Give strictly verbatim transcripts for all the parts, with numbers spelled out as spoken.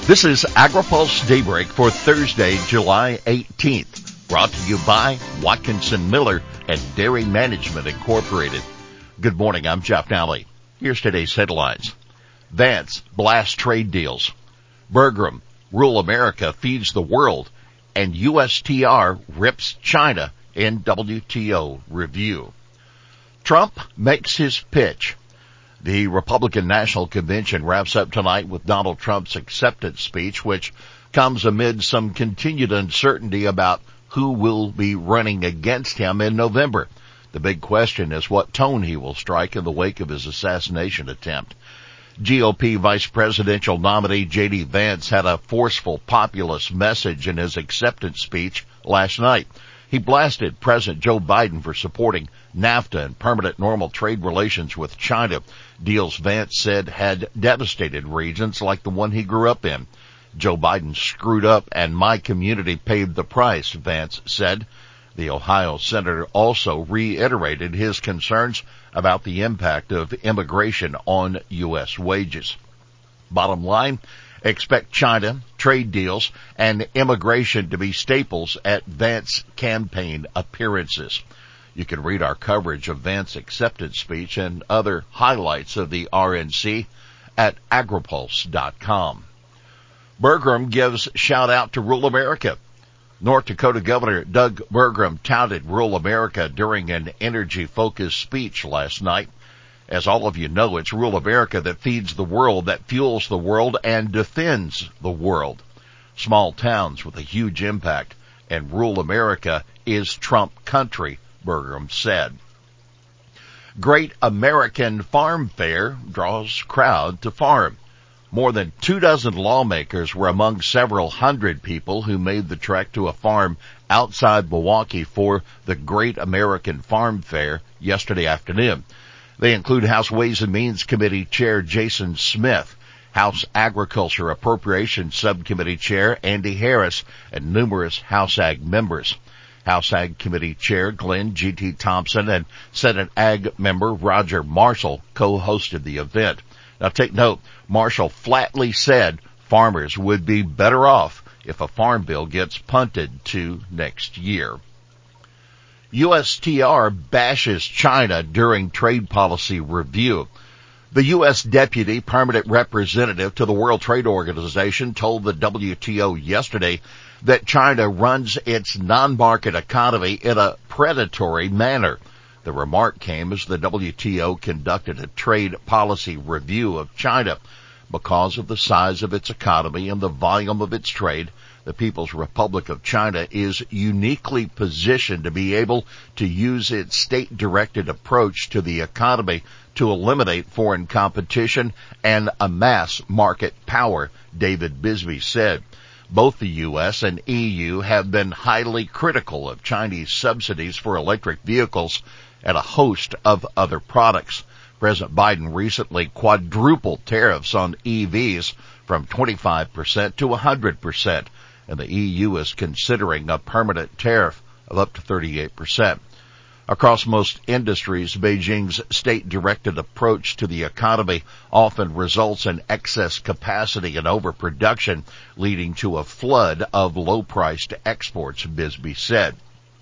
This is AgriPulse Daybreak for Thursday, July eighteenth, brought to you by Watkinson Miller and Dairy Management Incorporated. Good morning, I'm Jeff Nally. Here's today's headlines. Vance blasts trade deals. Burgum, rural America feeds the world, and U S T R rips China in W T O review. Trump makes his pitch. The Republican National Convention wraps up tonight with Donald Trump's acceptance speech, which comes amid some continued uncertainty about who will be running against him in November. The big question is what tone he will strike in the wake of his assassination attempt. G O P Vice Presidential nominee J D Vance had a forceful populist message in his acceptance speech last night. He blasted President Joe Biden for supporting NAFTA and permanent normal trade relations with China, deals Vance said had devastated regions like the one he grew up in. Joe Biden screwed up and my community paid the price, Vance said. The Ohio senator also reiterated his concerns about the impact of immigration on U S wages. Bottom line, expect China, trade deals, and immigration to be staples at Vance campaign appearances. You can read our coverage of Vance's acceptance speech and other highlights of the R N C at agripulse dot com. Burgum gives shout out to rural America. North Dakota Governor Doug Burgum touted rural America during an energy-focused speech last night. As all of you know, it's rural America that feeds the world, that fuels the world, and defends the world. Small towns with a huge impact, and rural America is Trump country, Burgum said. Great American Farm Fair draws crowd to farm. More than two dozen lawmakers were among several hundred people who made the trek to a farm outside Milwaukee for the Great American Farm Fair yesterday afternoon. They include House Ways and Means Committee Chair Jason Smith, House Agriculture Appropriations Subcommittee Chair Andy Harris, and numerous House Ag members. House Ag Committee Chair Glenn G T Thompson and Senate Ag member Roger Marshall co-hosted the event. Now take note, Marshall flatly said farmers would be better off if a farm bill gets punted to next year. U S T R bashes China during trade policy review. The U S Deputy Permanent Representative to the World Trade Organization told the W T O yesterday that China runs its non-market economy in a predatory manner. The remark came as the W T O conducted a trade policy review of China. Because of the size of its economy and the volume of its trade, the People's Republic of China is uniquely positioned to be able to use its state-directed approach to the economy to eliminate foreign competition and amass market power, David Bisbee said. Both the U S and E U have been highly critical of Chinese subsidies for electric vehicles and a host of other products. President Biden recently quadrupled tariffs on E Vs from twenty-five percent to one hundred percent, and the E U is considering a permanent tariff of up to thirty-eight percent. Across most industries, Beijing's state-directed approach to the economy often results in excess capacity and overproduction, leading to a flood of low-priced exports, Bisbee said.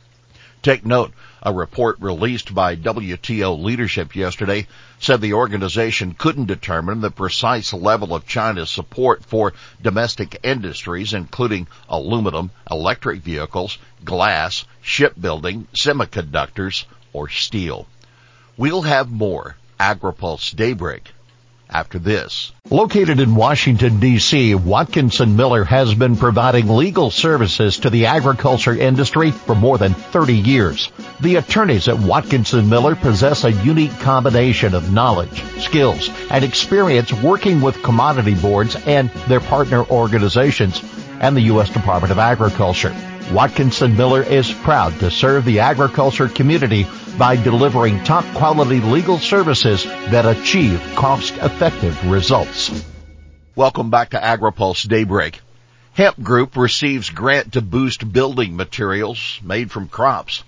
Take note, a report released by W T O leadership yesterday said the organization couldn't determine the precise level of China's support for domestic industries, including aluminum, electric vehicles, glass, shipbuilding, semiconductors, or steel. We'll have more AgriPulse Daybreak after this. Located in Washington, D C, Watkinson Miller has been providing legal services to the agriculture industry for more than thirty years. The attorneys at Watkinson Miller possess a unique combination of knowledge, skills, and experience working with commodity boards and their partner organizations and the U S Department of Agriculture. Watkinson Miller is proud to serve the agriculture community by delivering top-quality legal services that achieve cost-effective results. Welcome back to AgriPulse Daybreak. Hemp Group receives grant to boost building materials made from crops.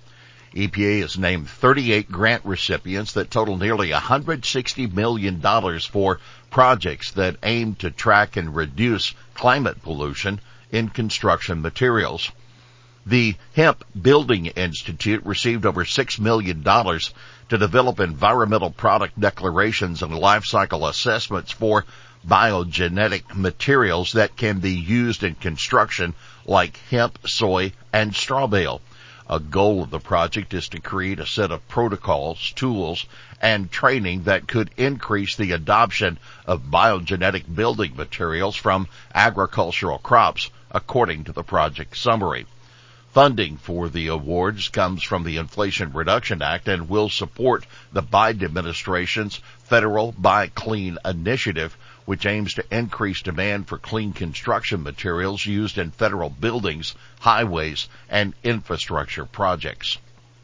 E P A has named thirty-eight grant recipients that total nearly one hundred sixty million dollars for projects that aim to track and reduce climate pollution in construction materials. The Hemp Building Institute received over six million dollars to develop environmental product declarations and life cycle assessments for biogenetic materials that can be used in construction like hemp, soy, and straw bale. A goal of the project is to create a set of protocols, tools, and training that could increase the adoption of biogenetic building materials from agricultural crops, according to the project summary. Funding for the awards comes from the Inflation Reduction Act and will support the Biden administration's federal Buy Clean initiative, which aims to increase demand for clean construction materials used in federal buildings, highways, and infrastructure projects.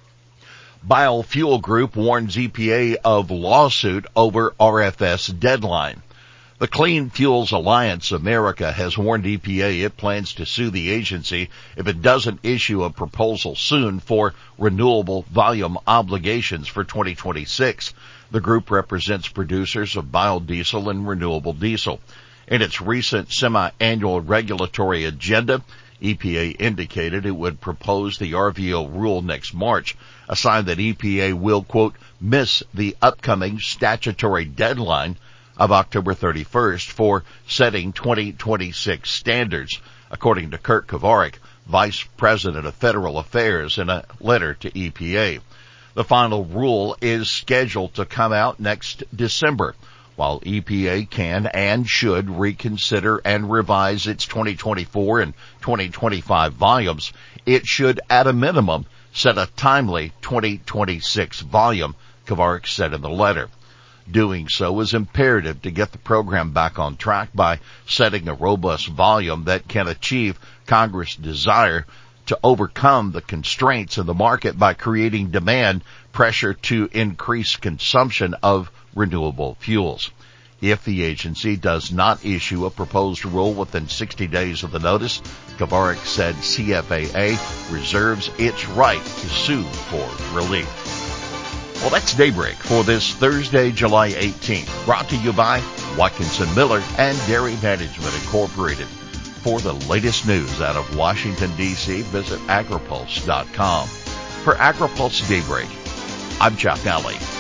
Biofuel Group warns E P A of lawsuit over R F S deadline. The Clean Fuels Alliance America has warned E P A it plans to sue the agency if it doesn't issue a proposal soon for renewable volume obligations for twenty twenty-six. The group represents producers of biodiesel and renewable diesel. In its recent semi-annual regulatory agenda, E P A indicated it would propose the R V O rule next March, a sign that E P A will, quote, miss the upcoming statutory deadline of October thirty-first for setting twenty twenty-six standards, according to Kurt Kovarik, Vice President of Federal Affairs, in a letter to E P A. The final rule is scheduled to come out next December. While E P A can and should reconsider and revise its twenty twenty-four and twenty twenty-five volumes, it should, at a minimum, set a timely twenty twenty-six volume, Kovarik said in the letter. Doing so is imperative to get the program back on track by setting a robust volume that can achieve Congress' desire to overcome the constraints in the market by creating demand pressure to increase consumption of renewable fuels. If the agency does not issue a proposed rule within sixty days of the notice, Kovarik said C F A A reserves its right to sue for relief. Well, that's Daybreak for this Thursday, July eighteenth, brought to you by Watkinson Miller and Dairy Management Incorporated. For the latest news out of Washington, D C, visit agripulse dot com. For AgriPulse Daybreak, I'm Chuck Nally.